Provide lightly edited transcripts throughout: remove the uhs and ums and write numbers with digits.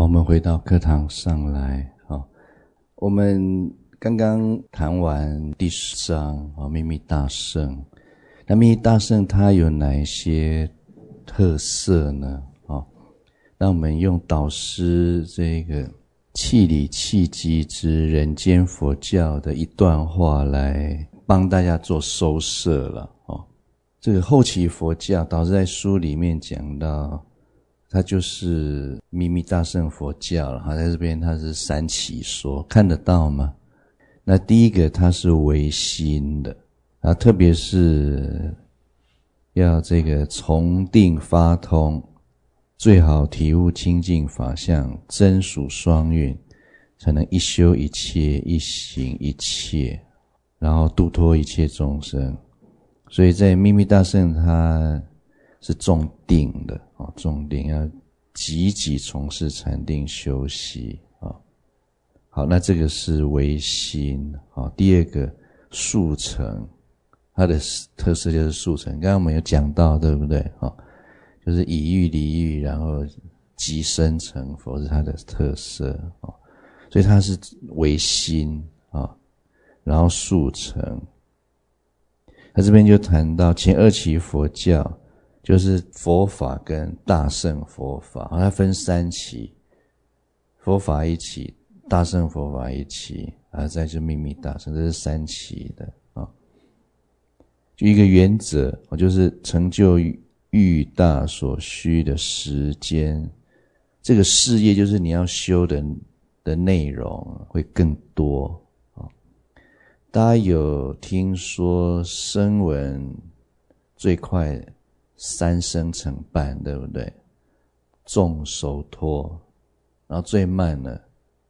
我们回到课堂上来。我们刚刚谈完第10章秘密大圣。那秘密大圣它有哪一些特色呢？那我们用导师这个契理契机之人间佛教的一段话来帮大家做收摄了。这个后期佛教导师在书里面讲到，它就是秘密大乘佛教了。在这边它是3起说，看得到吗？那第一个它是唯心的，特别是要这个从定发通，最好体悟清净法相，真属双运，才能一修一切，一行一切，然后度脱一切众生。所以在秘密大乘它是重定的，重定要积极从事禅定修习。好，那这个是唯心。第二个速成，它的特色就是速成，刚刚我们有讲到，对不对？就是以欲离欲，然后即生成佛，是它的特色。所以它是唯心，然后速成。他这边就谈到前2期佛教就是佛法跟大乘佛法，它分3期，佛法1期，大乘佛法1期，再就秘密大乘，这是3期的。就一个原则，就是成就欲大所需的时间，这个事业就是你要修的内容会更多。大家有听说声闻最快3生成办，对不对？众熟脱，然后最慢呢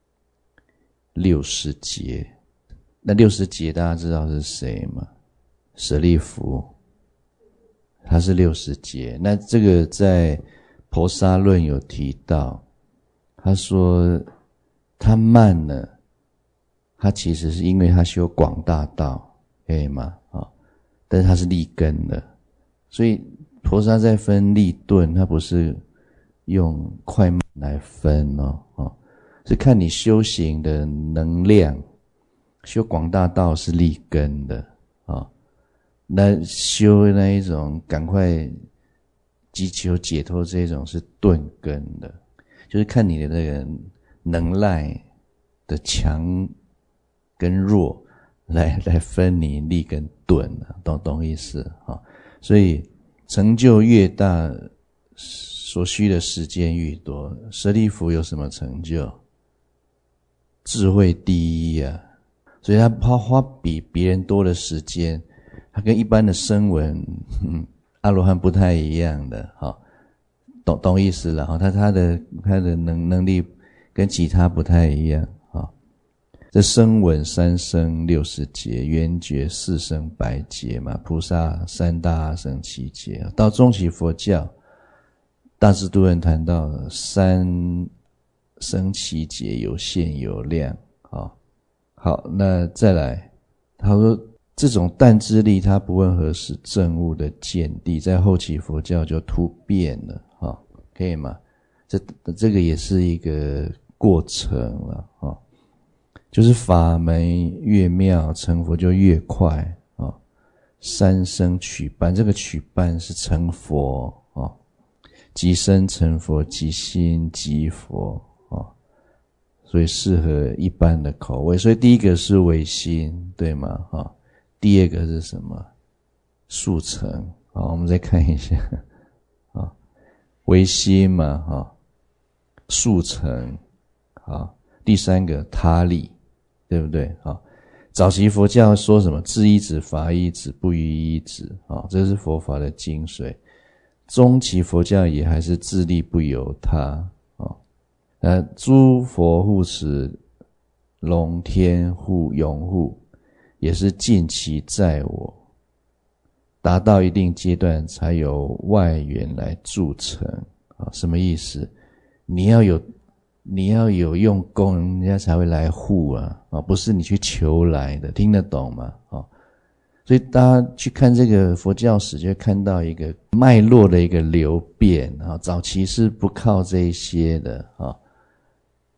60劫。那60劫大家知道是谁吗？舍利弗，他是60劫。那这个在婆沙论有提到，他说他慢呢，他其实是因为他修广大道，可以吗？但是他是立根的，所以婆沙在分立顿，他不是用快慢来分是看你修行的能量。修广大道是立根的那修那一种赶快急求解脱这种是顿根的，就是看你的那个能耐的强跟弱来分你立跟顿，懂意思所以成就越大，所需的时间越多。舍利弗有什么成就？智慧第一啊，所以他花比别人多的时间，他跟一般的声闻阿罗汉不太一样的懂意思了他的能力跟其他不太一样这声闻3生60劫，缘觉4生100劫嘛，菩萨3大阿僧祇劫。到中期佛教，大智度论谈到3生祇劫有限有量。好，那再来，他说这种但知力它不问何时证悟的见地，在后期佛教就突变了可以吗？这个也是一个过程了就是法门越妙，成佛就越快3生取半，这个取半是成佛即生成佛，即心即佛所以适合一般的口味。所以第一个是唯心，对吗第二个是什么？速成。我们再看一下唯心嘛速成。第3个他力，对不对早期佛教说什么智一指法一指不于一指这是佛法的精髓。中期佛教也还是自力不由他诸佛护持龙天护拥护，也是尽其在我，达到一定阶段才由外缘来助成什么意思？你要有用功，人家才会来护不是你去求来的，听得懂吗所以大家去看这个佛教史，就会看到一个脉络的一个流变早期是不靠这一些的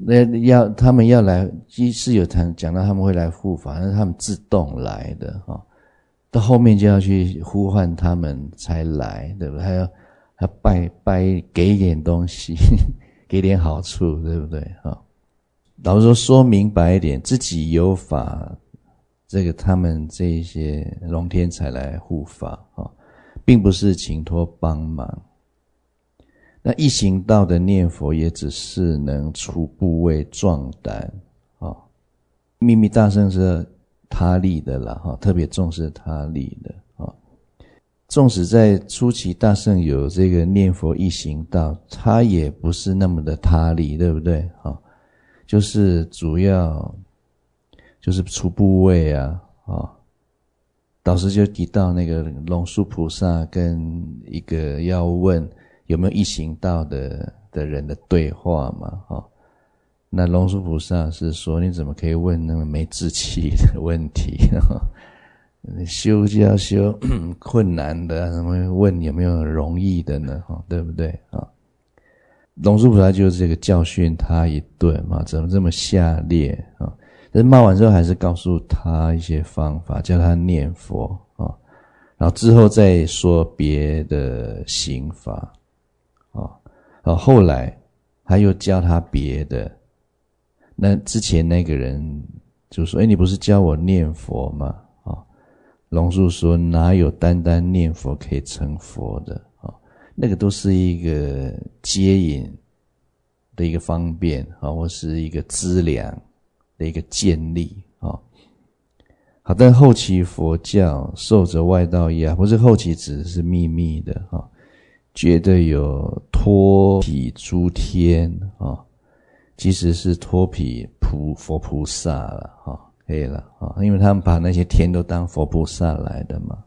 他们要来，是有讲到他们会来护法，但是他们自动来的到后面就要去呼唤他们才来，对不对？还要拜给一点东西，给点好处，对不对？老实说明白一点，自己有法，这个他们这一些龙天才来护法并不是请托帮忙。那一行道的念佛也只是能除部位壮胆秘密大乘是他力的啦特别重视他力的纵使在初期大乘有这个念佛一行道，它也不是那么的他力，对不对就是主要就是除部位导师就提到那个龙树菩萨跟一个要问有没有一行道的人的对话嘛那龙树菩萨是说，你怎么可以问那么没志气的问题修就要修困难的，怎么问有没有容易的呢对不对龙树菩萨就是这个教训他一顿嘛，怎么这么下劣但是骂完之后还是告诉他一些方法，叫他念佛然后之后再说别的行法后来他又教他别的。那之前那个人就说你不是教我念佛吗龙树说哪有单单念佛可以成佛的那个都是一个接引的一个方便或是一个资粮的一个建立好，但后期佛教受着外道压，不是后期指的是秘密的觉得有托彼诸天其实是托彼佛菩萨了可以了因为他们把那些天都当佛菩萨来的嘛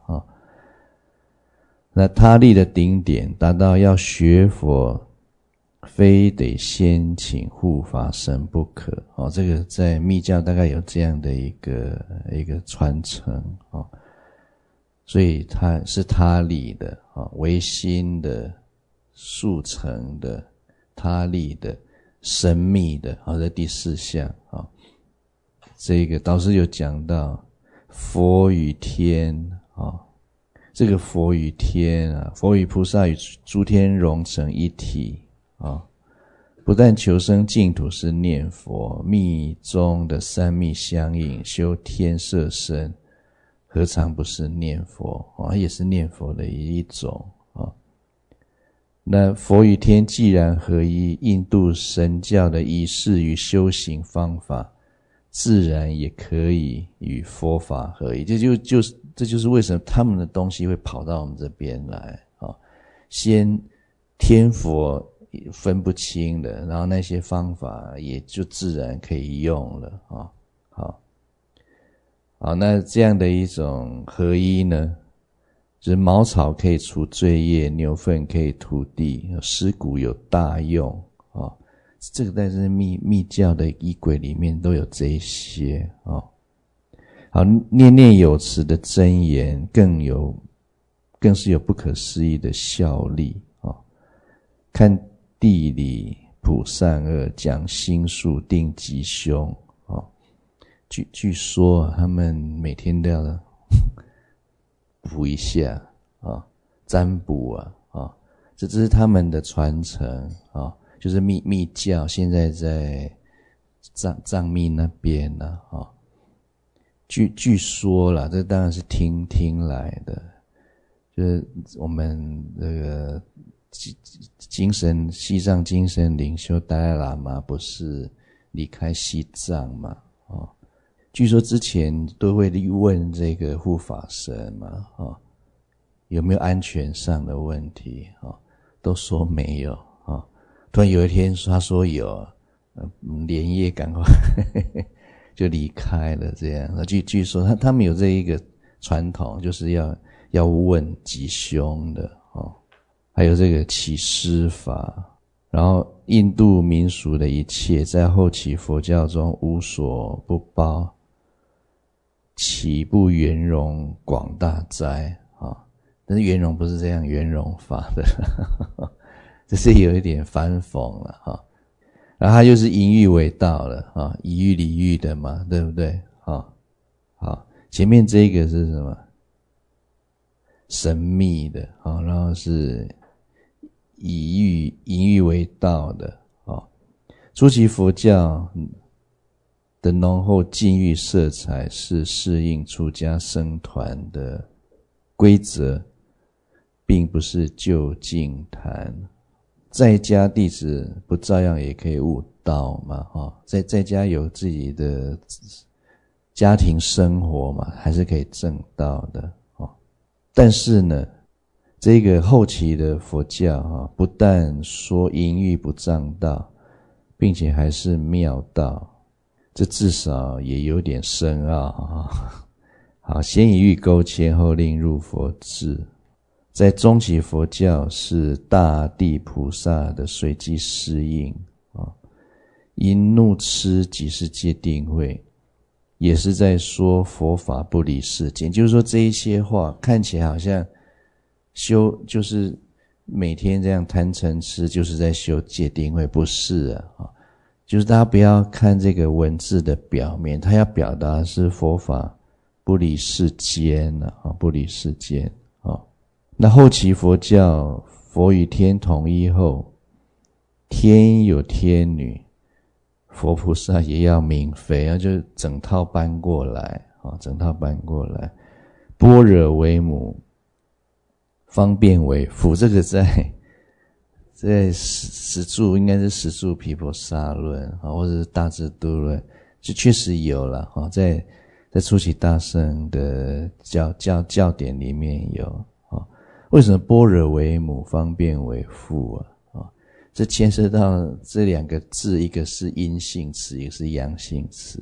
那他力的顶点达到要学佛非得先请护法神不可这个在密教大概有这样的一个传承所以它是他力的唯心的速成的他力的神秘的这第四项这个导师有讲到佛与天这个佛与天佛与菩萨与诸天融成一体不但求生净土是念佛，密中的三密相应，修天摄身何尝不是念佛也是念佛的一种那佛与天既然合一，印度神教的仪式与修行方法自然也可以与佛法合一，这就是为什么他们的东西会跑到我们这边来先天佛分不清的，然后那些方法也就自然可以用了好，那这样的一种合一呢，就是茅草可以除罪业，牛粪可以涂地，尸骨有大用这个在这密教的仪轨里面都有这一些好，念念有词的真言更是有不可思议的效力看地理普善恶，讲心术定吉凶据说他们每天都要补一下占卜这是他们的传承就是密教现在在藏密那边据说啦，这当然是听来的，就是我们这个西藏精神领袖达赖喇嘛不是离开西藏嘛据说之前都会问这个护法神嘛有没有安全上的问题都说没有突然有一天他说有连夜赶快就离开了这样据说他们有这一个传统，就是要问吉凶的还有这个起施法，然后印度民俗的一切在后期佛教中无所不包，岂不圆融广大哉但是圆融不是这样圆融法的这是有一点反讽了然后它就是淫欲为道了啊，以欲礼欲的嘛，对不对？好，前面这个是什么？神秘的啊，然后是以淫欲为道的啊。初期佛教的浓厚禁欲色彩是适应出家僧团的规则，并不是就近谈。在家弟子不照样也可以悟道嘛？在家有自己的家庭生活嘛，还是可以证道的。但是呢，这个后期的佛教不但说淫欲不障道，并且还是妙道，这至少也有点深奥啊。好，先以欲勾牵，后令入佛智。在中期佛教是大地菩萨的随机适应啊，淫怒痴即是戒定慧，也是在说佛法不离世间。就是说这一些话看起来好像就是每天这样贪嗔痴就是在修戒定慧，不是啊。就是大家不要看这个文字的表面，它要表达的是佛法不离世间不离世间啊。那后期佛教佛与天统一后，天有天女，佛菩萨也要明妃啊，就整套搬过来啊，整套搬过来。般若为母，方便为父，这个在十住应该是十住毗婆沙论或者是大智度论，就确实有了在初期大乘的教典里面有为什么般若为母，方便为父这牵涉到这两个字，一个是阴性词，一个是阳性词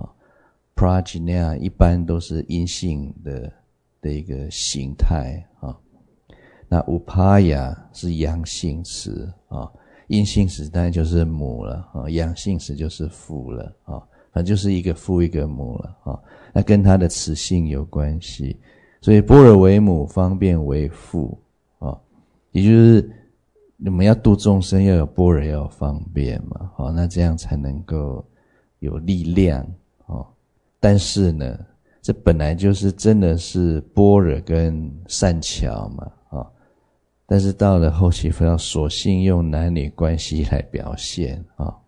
prajna 一般都是阴性的一个形态那 upaya 是阳性词阴性词当然就是母了阳性词就是父了反正就是一个父一个母了那跟它的词性有关系，所以般若为母，方便为父也就是你们要度众生要有般若，要有方便嘛那这样才能够有力量但是呢，这本来就是真的是般若跟善巧嘛但是到了后期佛教索性用男女关系来表现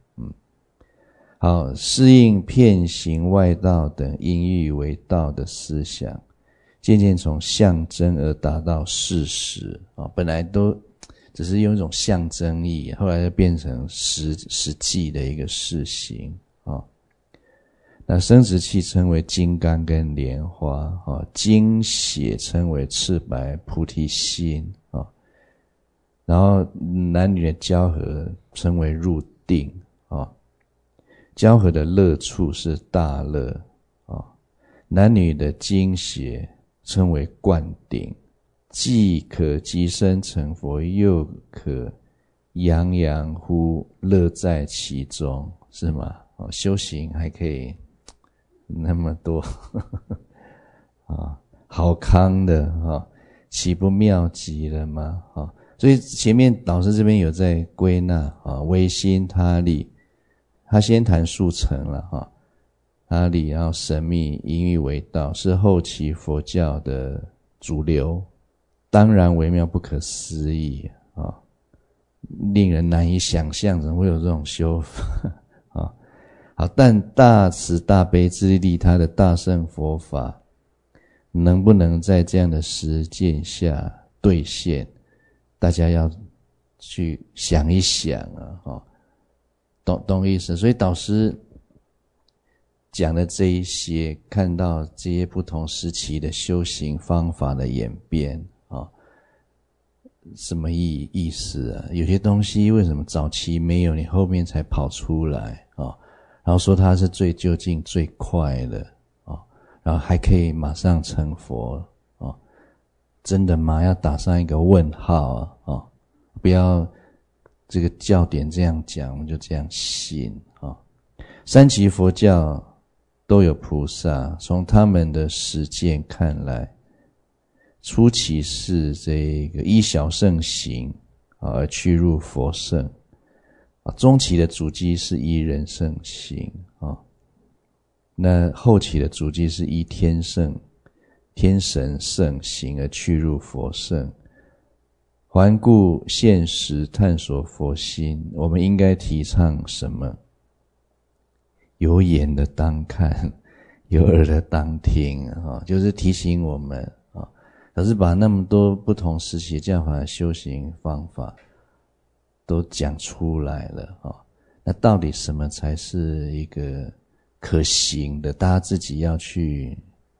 好，适应遍行外道等因欲为道的思想，渐渐从象征而达到事实本来都只是用一种象征意，后来就变成实际的一个事行那生殖器称为金刚跟莲花精血称为赤白菩提心然后男女的交合称为入定交合的乐处是大乐男女的精血称为灌顶，既可即身成佛，又可洋洋乎乐在其中，是吗修行还可以那么多好康的岂不妙极了吗所以前面老师这边有在归纳唯心他力，他先谈速成了他力，然后神秘淫欲为道是后期佛教的主流，当然微妙不可思议令人难以想象，怎么会有这种修法好，但大慈大悲之利他的大乘佛法能不能在这样的实践下兑现，大家要去想一想懂意思。所以导师讲的这一些，看到这些不同时期的修行方法的演变什么意思有些东西为什么早期没有，你后面才跑出来然后说它是最就近最快的然后还可以马上成佛真的吗？要打上一个问号不要这个教典这样讲我们就这样信三期佛教都有菩萨，从他们的实践看来，初期是这个依小乘行而趋入佛乘， 中期的主机是依人圣行那后期的主机是依天神圣行而去入佛圣。环顾现实，探索佛心，我们应该提倡什么？有眼的当看，有耳的当听就是提醒我们老师把那么多不同时期教法的修行方法都讲出来了那到底什么才是一个可行的？大家自己要去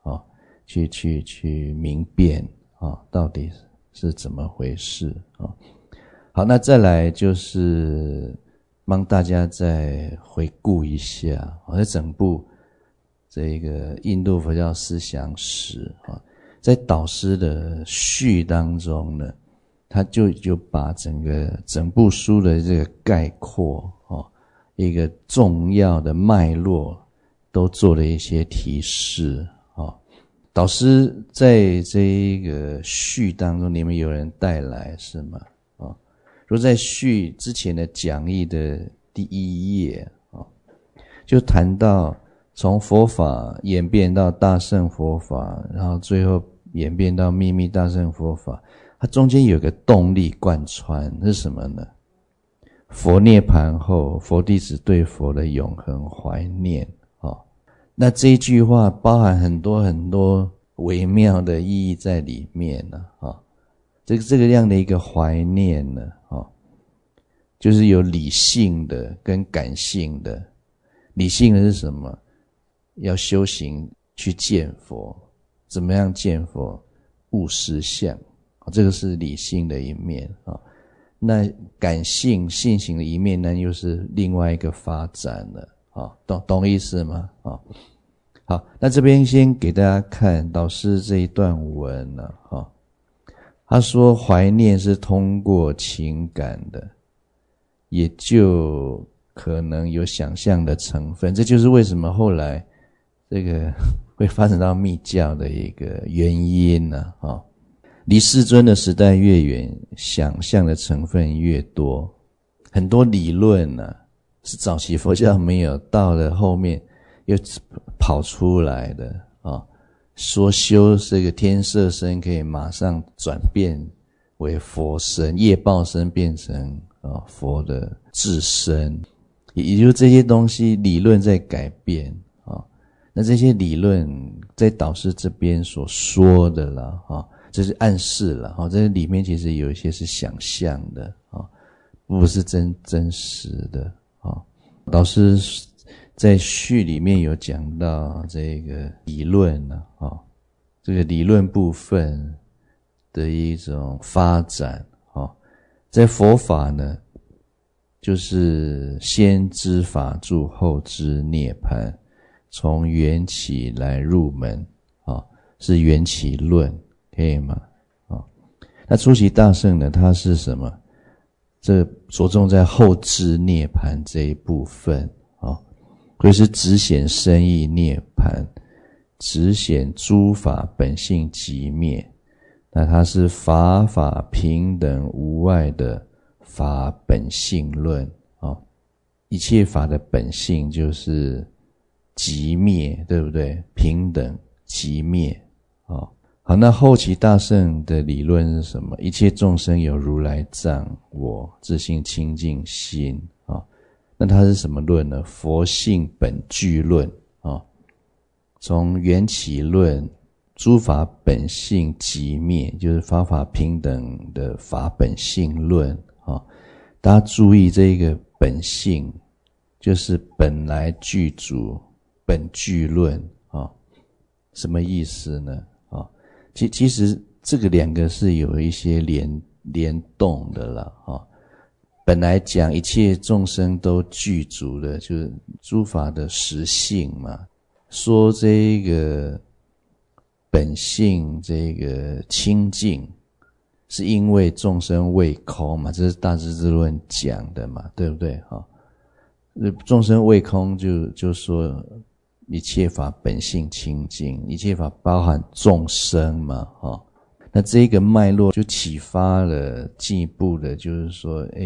去明辨到底是怎么回事好，那再来就是帮大家再回顾一下在整部这个印度佛教思想史在导师的序当中呢，他就把整部书的这个概括一个重要的脉络都做了一些提示导师在这一个序当中，你们有人带来是吗？如果在序之前的讲义的第1页就谈到从佛法演变到大乘佛法，然后最后演变到秘密大乘佛法，它中间有个动力贯穿，是什么呢？佛涅槃后，佛弟子对佛的永恒怀念那这一句话包含很多很多微妙的意义在里面这个样的一个怀念呢就是有理性的跟感性的。理性的是什么？要修行去见佛。怎么样见佛？悟实相这个是理性的一面那感性性行的一面呢，又是另外一个发展了懂意思吗？好，那这边先给大家看导师这一段文他说怀念是通过情感的，也就可能有想象的成分，这就是为什么后来这个会发展到密教的一个原因离世尊的时代越远，想象的成分越多。很多理论是早期佛教没有，到了后面又跑出来的说修这个天色身可以马上转变为佛身，业报身变成佛的智身，也就是这些东西理论在改变那这些理论在导师这边所说的啦这是暗示了这里面其实有一些是想象的不是真实的导师在序里面有讲到这个理论这个理论部分的一种发展在佛法呢，就是先知法住，后知涅槃，从缘起来入门是缘起论，可以吗？那初期大乘呢，它是什么？这着重在后知涅槃这一部分所以是直显深义涅槃，直显诸法本性即灭。那它是法法平等无碍的法本性论一切法的本性就是即灭，对不对？平等即灭好，那后期大乘的理论是什么？一切众生有如来藏我，自性清净心那它是什么论呢？佛性本具论从缘起论，诸法本性即灭，就是法法平等的法本性论大家注意这个本性就是本来具足本具论什么意思呢其实这个两个是有一些联动的啦本来讲一切众生都具足的，就是诸法的实性嘛。说这个本性这个清净，是因为众生未空嘛，这是大智智论讲的嘛，对不对？众生未空就说一切法本性清净，一切法包含众生嘛，那这个脉络就启发了进一步的，就是说，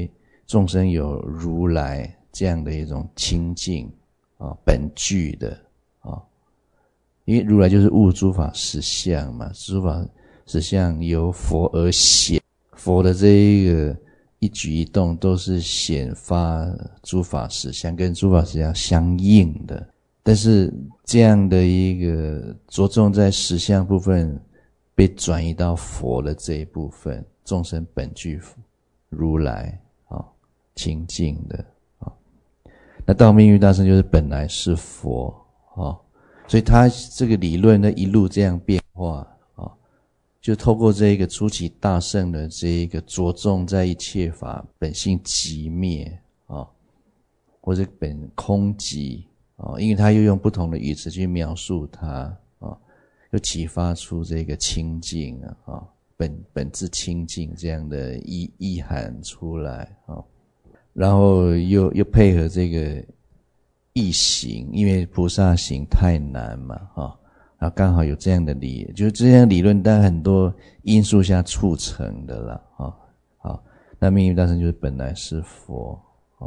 众生有如来这样的一种清净本具的因为如来就是悟诸法实相嘛，诸法实相由佛而显，佛的这一个一举一动都是显发诸法实相，跟诸法实相相应的。但是这样的一个着重在实相部分被转移到佛的这一部分，众生本具如来清净的那到命运大圣就是本来是佛所以他这个理论呢一路这样变化就透过这一个出奇大圣的这一个着重在一切法本性寂灭或者本空寂因为他又用不同的语词去描述它又启发出这个清净本质清净这样的意涵出来然后又配合这个易行，因为菩萨行太难嘛然后刚好有这样的就是这样理论在很多因素下促成的啦好，那命运大圣就是本来是佛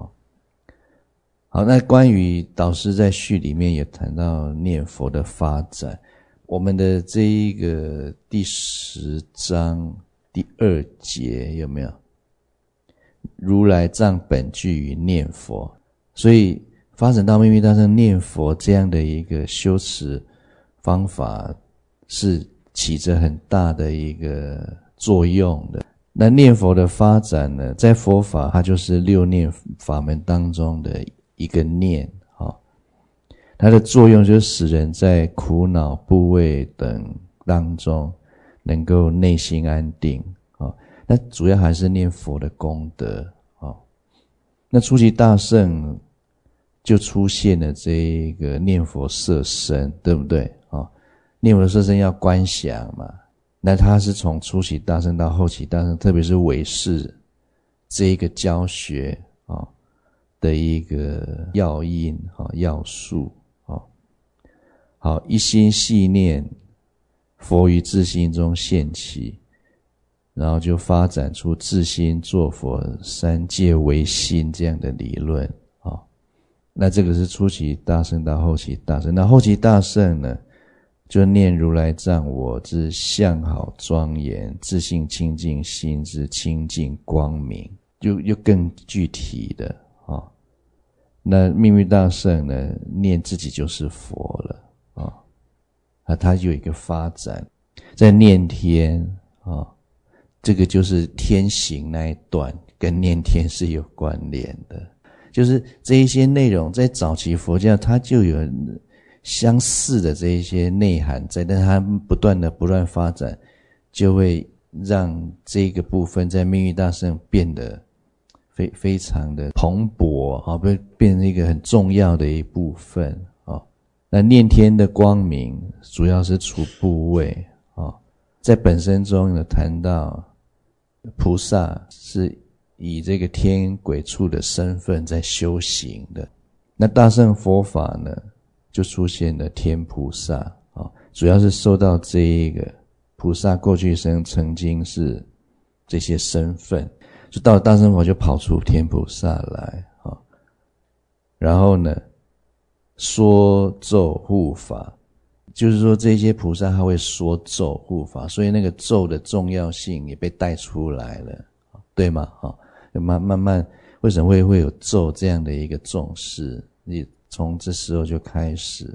好，那关于导师在序里面也谈到念佛的发展，我们的这一个第10章第2节有没有？如来藏本具于念佛，所以发展到命运大圣念佛这样的一个修持方法是起着很大的一个作用的。那念佛的发展呢，在佛法它就是6念法门当中的一个念它的作用就是使人在苦恼部位等当中能够内心安定那主要还是念佛的功德那初期大圣就出现了这一个念佛摄身，对不对念佛的摄身要观想嘛，那他是从初期大圣到后期大圣，特别是唯识这一个教学的一个要因要素好，一心系念佛于自心中现起，然后就发展出自心作佛三界为心这样的理论那这个是初期大圣到后期大圣，那后期大圣呢就念如来藏我之相好庄严，自性清净心之清净光明，就又更具体的那命运大圣呢念自己就是佛了他有一个发展在念天这个就是天行那一段跟念天是有关联的，就是这一些内容在早期佛教它就有相似的这一些内涵在，但它不断发展，就会让这个部分在命运大圣变得非常的蓬勃变成一个很重要的一部分那念天的光明主要是除部位在本身中有谈到菩萨是以这个天鬼畜的身份在修行的，那大乘佛法呢就出现了天菩萨主要是受到这一个菩萨过去生曾经是这些身份，就到了大乘佛就跑出天菩萨来然后呢说咒护法，就是说这些菩萨他会说咒护法，所以那个咒的重要性也被带出来了，对吗慢慢为什么会有咒这样的一个重视，你从这时候就开始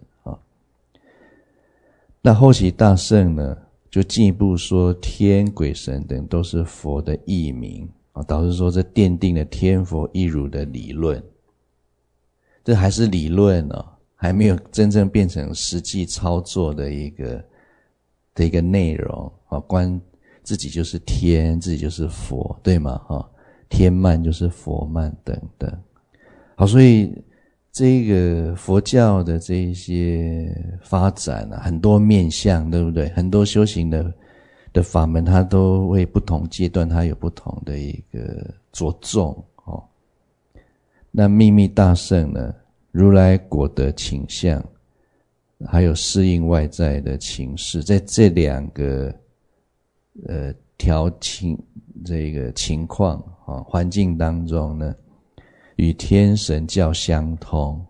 那后期大圣呢就进一步说天鬼神等都是佛的义名导致说这奠定了天佛一如的理论，这还是理论还没有真正变成实际操作的一个内容观自己就是天，自己就是佛，对吗天慢就是佛慢等等好，所以这个佛教的这一些发展很多面向，对不对？很多修行的法门它都会不同阶段它有不同的一个着重那秘密大圣呢，如来果德倾向还有适应外在的情势，在这两个这个情况环境当中呢，与天神教相通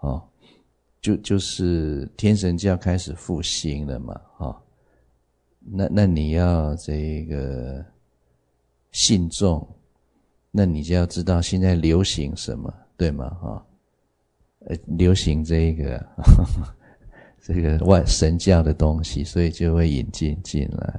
就是天神教开始复兴了嘛那你要这个信众，那你就要知道现在流行什么，对吗流行这个这个神教的东西，所以就会引进来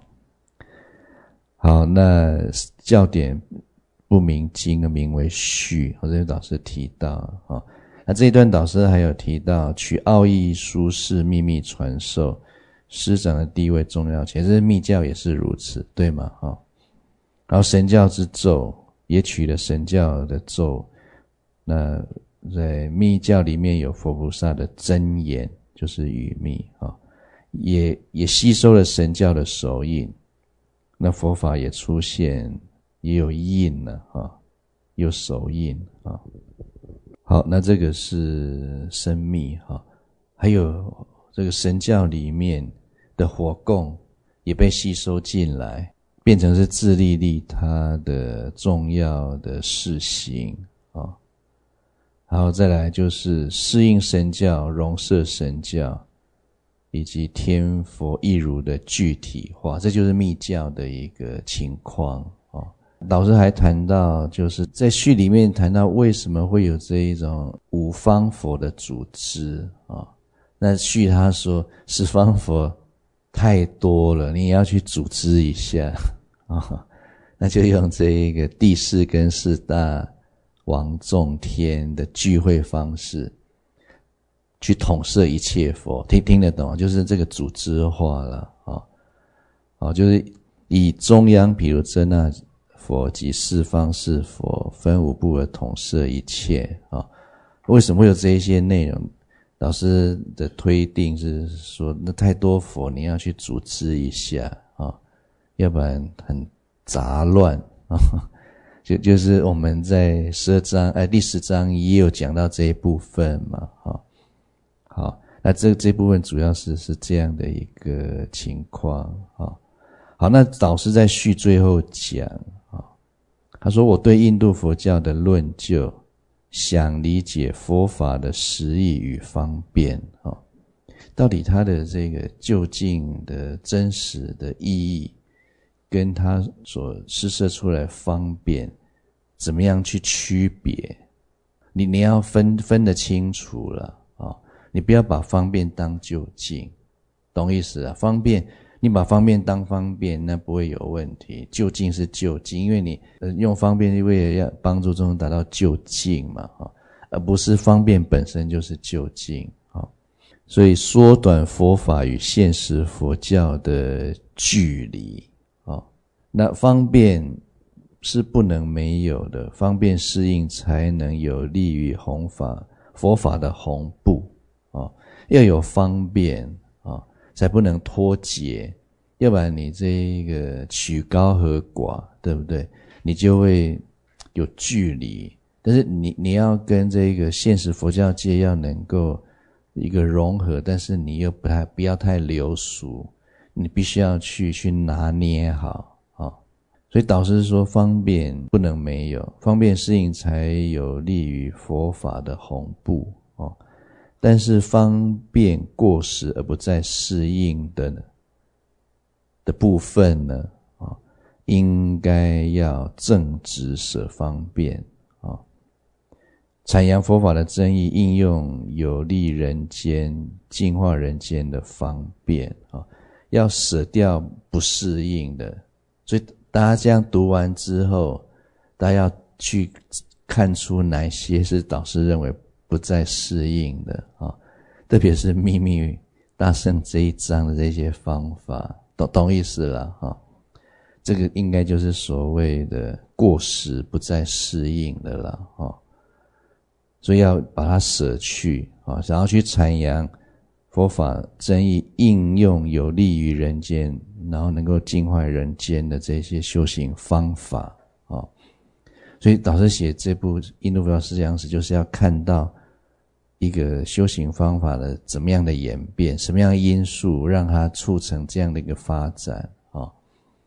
好，那教典不明经名为序，这些导师提到那这一段导师还有提到取奥义疏释秘密传授，师长的地位重要，其实密教也是如此，对吗然后神教之咒也取了神教的咒，那在密教里面有佛菩萨的真言，就是语密也吸收了神教的手印，那佛法也出现，也有印了有手印好，那这个是生密还有这个神教里面的火供也被吸收进来，变成是自利利他的重要的事行然后再来就是适应神教、容摄神教以及天佛一如的具体化，这就是密教的一个情况导师还谈到，就是在序里面谈到为什么会有这一种五方佛的组织那序他说十方佛太多了，你也要去组织一下那就用这一个第四跟四大王众天的聚会方式去统摄一切佛，听得懂就是这个组织化了就是以中央比如真那佛及四方四佛分五部而统摄一切为什么会有这一些内容？老师的推定是说，那太多佛你要去组织一下要不然很杂乱就是我们在第10章也有讲到这一部分嘛好，那这部分主要是这样的一个情况好，那导师在序最后讲他说我对印度佛教的论究想理解佛法的实义与方便到底它的这个究竟的真实的意义跟它所施设出来方便怎么样去区别，你要分得清楚了你不要把方便当究竟，懂意思方便你把方便当方便，那不会有问题。究竟是究竟，因为你用方便为了要帮助众生达到究竟嘛而不是方便本身就是究竟所以缩短佛法与现实佛教的距离那方便是不能没有的，方便适应才能有利于弘法佛法的弘布要有方便才不能脱节，要不然你这个取高和寡，对不对？你就会有距离。但是你要跟这个现实佛教界要能够一个融合，但是你又不要太流俗，你必须要去拿捏好所以导师说方便不能没有，方便适应才有利于佛法的弘布但是方便过时而不再适应的部分呢应该要正直舍方便阐扬佛法的真义，应用有利人间净化人间的方便要舍掉不适应的。所以大家这样读完之后，大家要去看出哪些是导师认为不再适应的特别是秘密大乘这一章的这些方法，懂意思了这个应该就是所谓的过时不再适应的了所以要把它舍去然后去阐扬佛法真义，应用有利于人间，然后能够净化人间的这些修行方法所以导师写这部《印度佛教思想史》，就是要看到一个修行方法的怎么样的演变，什么样的因素让它促成这样的一个发展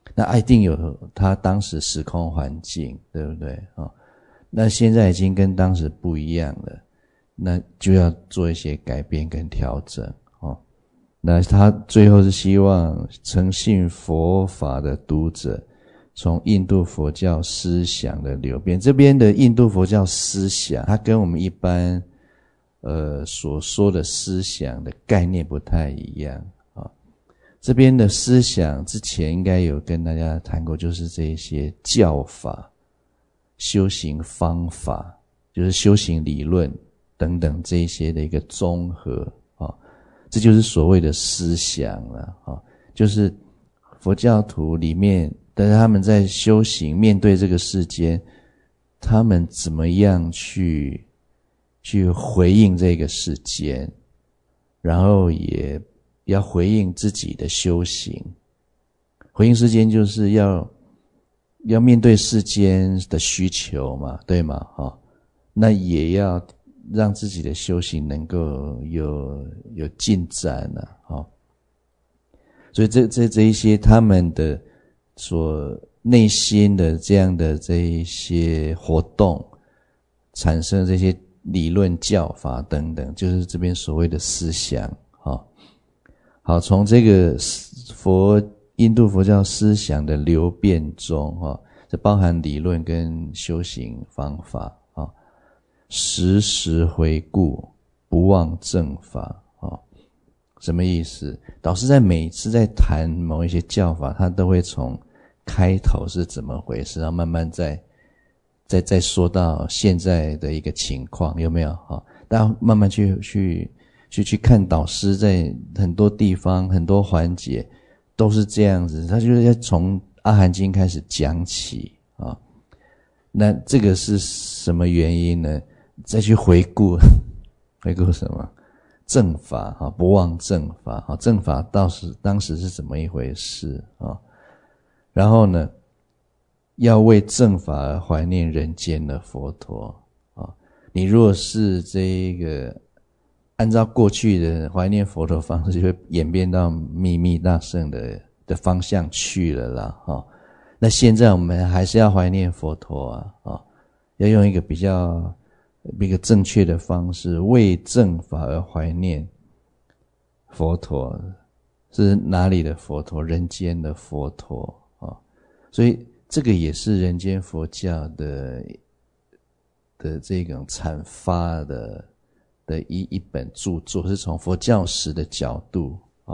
那一定有他当时时空环境，对不对？那现在已经跟当时不一样了，那就要做一些改变跟调整。那他最后是希望诚信佛法的读者从印度佛教思想的流变，这边的印度佛教思想它跟我们一般所说的思想的概念不太一样。这边的思想之前应该有跟大家谈过，就是这些教法、修行方法，就是修行理论等等这一些的一个综合。这就是所谓的思想了。就是佛教徒里面，但是他们在修行面对这个世间，他们怎么样去回应这个世间，然后也要回应自己的修行。回应世间就是要面对世间的需求嘛，对吗？那也要让自己的修行能够有进展所以这一些他们的所内心的这样的这一些活动，产生这些理论教法等等，就是这边所谓的思想。好，从这个印度佛教思想的流变中，这包含理论跟修行方法。时时回顾，不忘正法。什么意思？导师在每次在谈某一些教法，他都会从开头是怎么回事，然后慢慢再说到现在的一个情况，有没有？大家慢慢去看导师在很多地方很多环节都是这样子，他就是要从阿含经开始讲起。那这个是什么原因呢？再去回顾什么？正法，不忘正法。正法当时是怎么一回事？然后呢，要为正法而怀念人间的佛陀。你若是这个按照过去的怀念佛陀方式，就会演变到秘密大乘的方向去了啦。那现在我们还是要怀念佛陀要用一个比较正确的方式，为正法而怀念佛陀。是哪里的佛陀？人间的佛陀。所以这个也是人间佛教的这种阐发的一本著作，是从佛教史的角度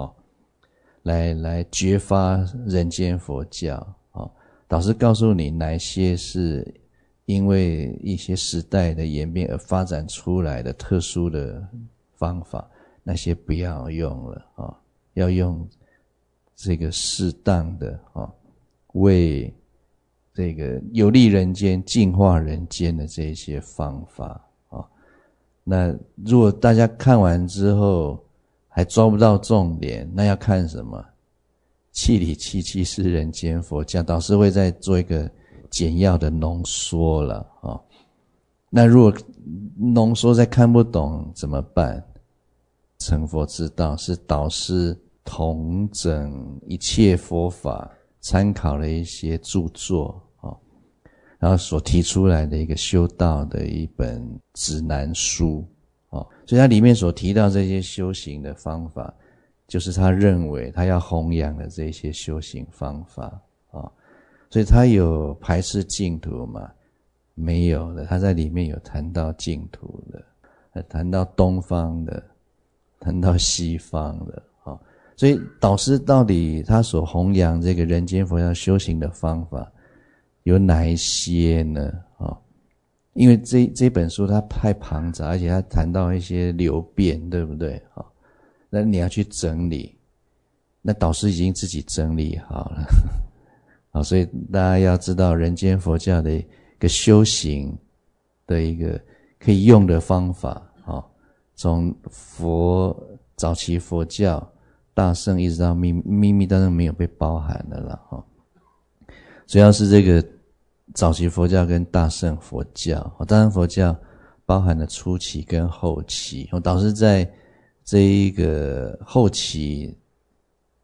来揭发人间佛教。导师告诉你哪些是因为一些时代的演变而发展出来的特殊的方法，那些不要用了要用这个适当的为这个有利人间、净化人间的这些方法那如果大家看完之后还抓不到重点，那要看什么？气理七七是人间佛教，导师会再做一个简要的浓缩了那如果浓缩再看不懂怎么办？成佛之道是导师统整一切佛法，参考了一些著作然后所提出来的一个修道的一本指南书所以它里面所提到这些修行的方法，就是他认为他要弘扬的这些修行方法所以他有排斥净土吗？没有的，他在里面有谈到净土的，谈到东方的，谈到西方的所以导师到底他所弘扬这个人间佛教修行的方法有哪一些呢？因为这本书它太庞杂，而且它谈到一些流变，对不对？那你要去整理，那导师已经自己整理好了所以大家要知道人间佛教的一个修行的一个可以用的方法从早期佛教大乘一直到秘密大乘没有被包含的了主要是这个早期佛教跟大乘佛教大乘佛教包含了初期跟后期导师在这一个后期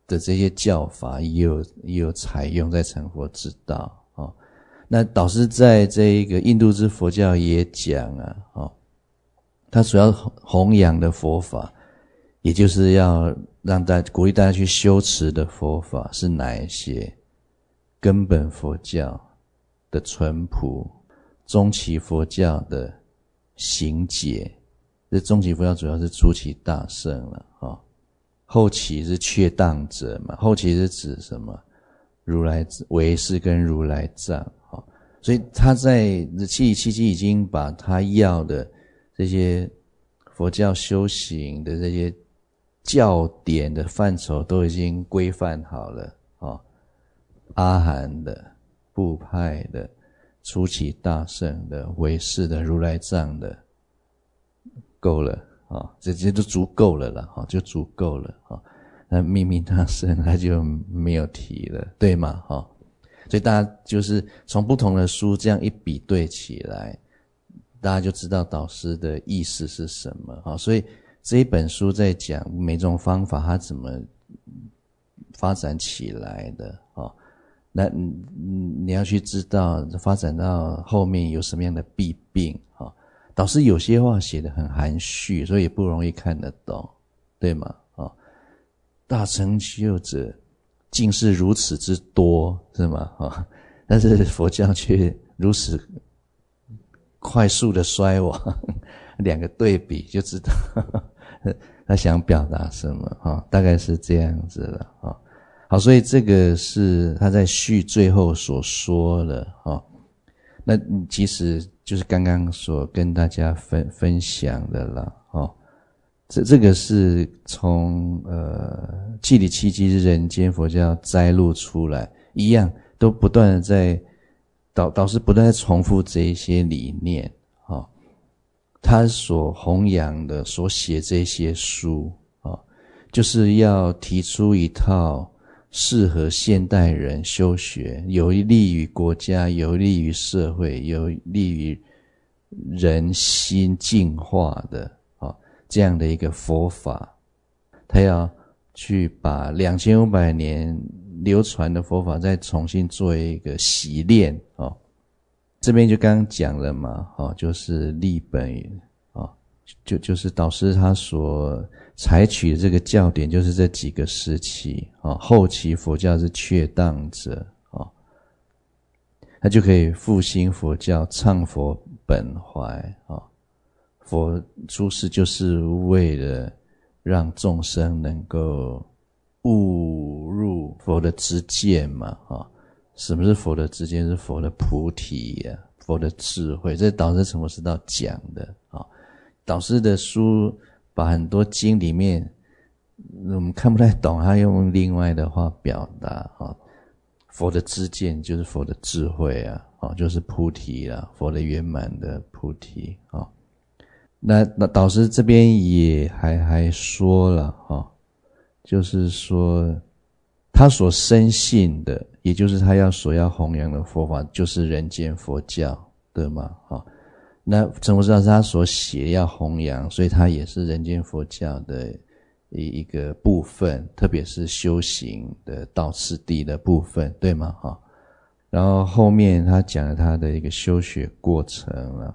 的这些教法也有采用在成佛之道哦。那导师在这一个印度之佛教也讲啊哦，他主要弘扬的佛法，也就是要让鼓励大家去修持的佛法是哪一些？根本佛教的淳朴，中期佛教的行解，这中期佛教主要是初期大乘了哦，后期是确当者嘛，后期是指什么？如来唯识跟如来藏哦，所以他在七里七七已经把他要的这些佛教修行的这些教典的范畴都已经规范好了哦，阿含的、部派的、初期大乘的、唯识的、如来藏的，够了啊，这些就足够了啦，就足够了啊。那秘密大乘他就没有提了，对吗？所以大家就是从不同的书这样一比对起来，大家就知道导师的意思是什么。所以这一本书在讲每种方法它怎么发展起来的。那你要去知道发展到后面有什么样的弊病。导师有些话写得很含蓄，所以也不容易看得懂，对吗？大成就者竟是如此之多，是吗？但是佛教却如此快速的衰亡，两个对比就知道他想表达什么，大概是这样子了。好，所以这个是他在序最后所说的。那其实就是刚刚所跟大家分享的啦。这个是从七里七七人间佛教摘录出来，一样都不断的在导师不断在重复这一些理念。他所弘扬的所写这些书就是要提出一套适合现代人修学，有利于国家，有利于社会，有利于人心净化的这样的一个佛法。他要去把2500年流传的佛法再重新做一个洗炼。这边就刚刚讲了嘛，就是立本就是导师他所采取的这个教典就是这几个时期。后期佛教是确当者，他就可以复兴佛教，倡佛本怀。佛出世就是为了让众生能够悟入佛的知见嘛。什么是佛的知见？是佛的菩提啊，佛的智慧，这导师成佛之道讲的。导师的书把很多经里面我们看不太懂，他用另外的话表达。佛的知见就是佛的智慧啊，就是菩提啊，佛的圆满的菩提。那导师这边也还说了就是说他所深信的，也就是他所要弘扬的佛法，就是人间佛教，对吗？那成佛之道是他所写要弘扬，所以他也是人间佛教的一个部分，特别是修行的道次第的部分，对吗？然后后面他讲了他的一个修学过程了。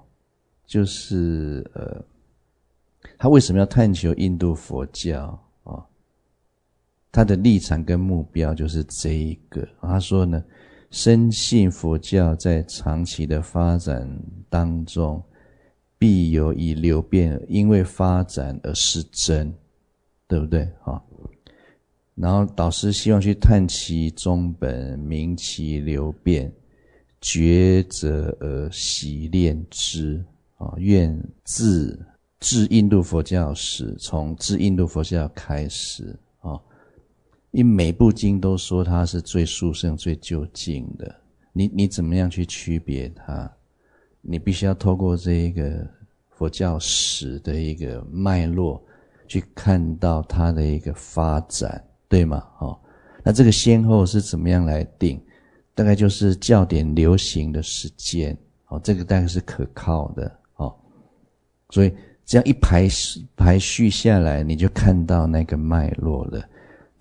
就是他为什么要探求印度佛教他的立场跟目标就是这一个。他说呢，深信佛教在长期的发展当中必有以流变，因为发展而失真，对不对？然后导师希望去探其中本，明其流变，觉者而习练之。愿自治印度佛教史，从治印度佛教开始。因为每部经都说它是最殊胜最究竟的，你怎么样去区别它？你必须要透过这一个佛教史的一个脉络去看到它的一个发展，对吗？那这个先后是怎么样来定？大概就是教典流行的时间，这个大概是可靠的。所以这样一排序下来，你就看到那个脉络了。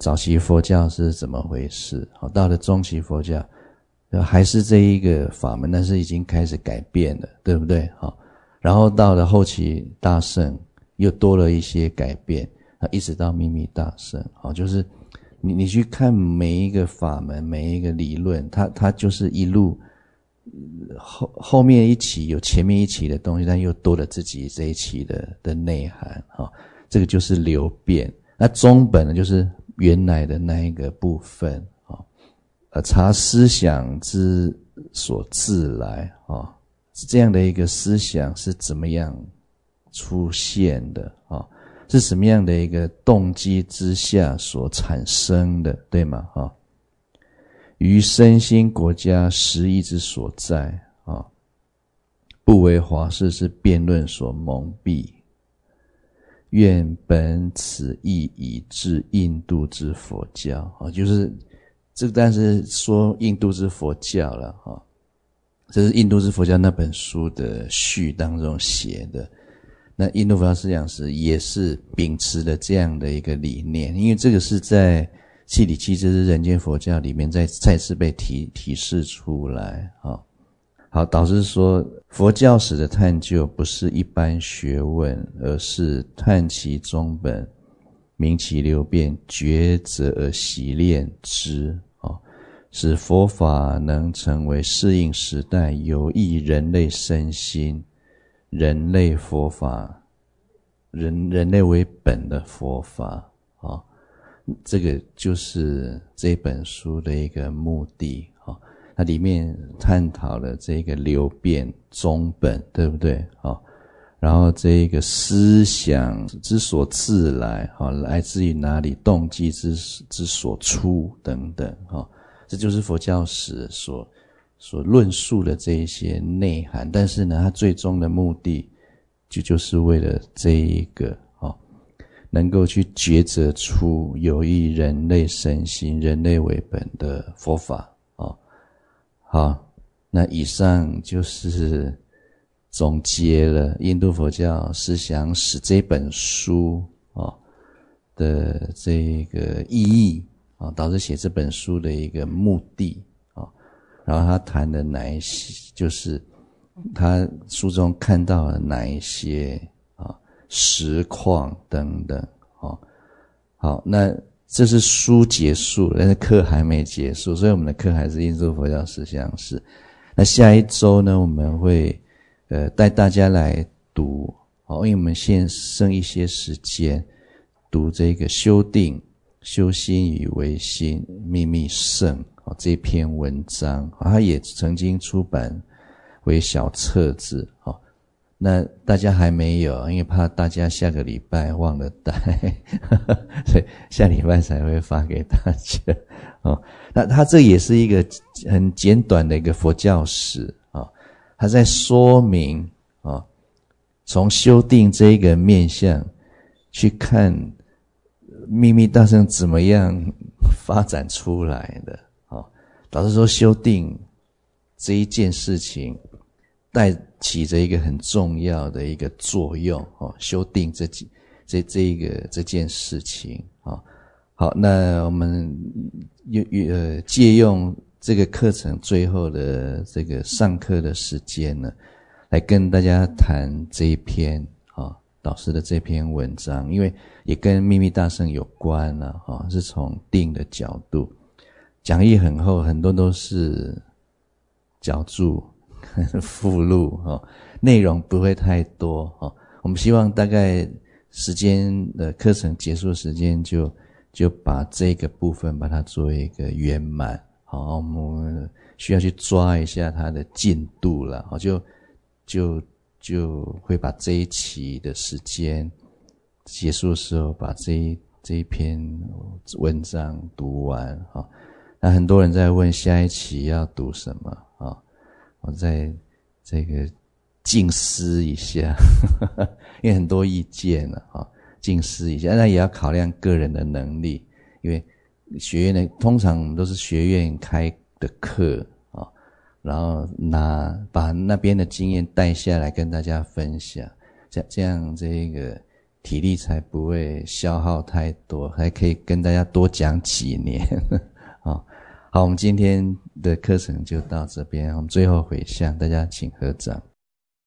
早期佛教是怎么回事，到了中期佛教还是这一个法门，但是已经开始改变了，对不对？然后到了后期大乘又多了一些改变，一直到秘密大乘，就是你去看每一个法门，每一个理论，它就是一路后面一期有前面一期的东西，但又多了自己这一期的内涵，这个就是流变。那中本呢，就是原来的那一个部分，察思想之所自来，这样的一个思想是怎么样出现的，是什么样的一个动机之下所产生的，对吗？于身心国家实义之所在，不为华视之辩论所蒙蔽，愿本此意以治印度之佛教，就是这个，但是说印度之佛教了，这是印度之佛教那本书的序当中写的。那印度佛教思想史也是秉持了这样的一个理念，因为这个是在契理七支人间佛教里面再次被提示出来。好，导师说佛教史的探究不是一般学问，而是探其中本，明其流变，抉择而习练之，使佛法能成为适应时代有益人类身心人类佛法，人类为本的佛法，这个就是这本书的一个目的。它里面探讨了这个流变中本，对不对？然后这个思想之所自来，来自于哪里，动机之所出等等，这就是佛教史所论述的这一些内涵。但是呢，它最终的目的就是为了这一个能够去抉择出有益人类身心人类为本的佛法。好，那以上就是总结了印度佛教思想史这本书的这个意义，导致写这本书的一个目的，然后他谈的哪一些，就是他书中看到了哪一些实况等等。好，那这是书结束了，但是课还没结束，所以我们的课还是印度佛教思想史。那下一周呢，我们会带大家来读，因为我们现剩一些时间读这个修定修心与唯心秘密圣这篇文章，它也曾经出版为小册子。那大家还没有，因为怕大家下个礼拜忘了带所以下礼拜才会发给大家。那它这也是一个很简短的一个佛教史，它在说明从修定这一个面向去看秘密大乘怎么样发展出来的。导致说修定这一件事情带起着一个很重要的一个作用，修定这件事情。好，那我们借用这个课程最后的这个上课的时间呢，来跟大家谈这一篇导师的这篇文章，因为也跟秘密大乘有关了，是从定的角度，讲义很厚，很多都是脚注附录，内容不会太多。我们希望大概时间的课程结束时间就把这个部分把它做一个圆满。我们需要去抓一下它的进度了，就会把这一期的时间结束的时候把这一篇文章读完。那很多人在问下一期要读什么，我在这个静思一下因为很多意见了，静思一下，那也要考量个人的能力，因为学院通常都是学院开的课，然后把那边的经验带下来跟大家分享，这样这个体力才不会消耗太多，还可以跟大家多讲几年。好，我们今天的课程就到这边，我们最后回向，大家请合掌。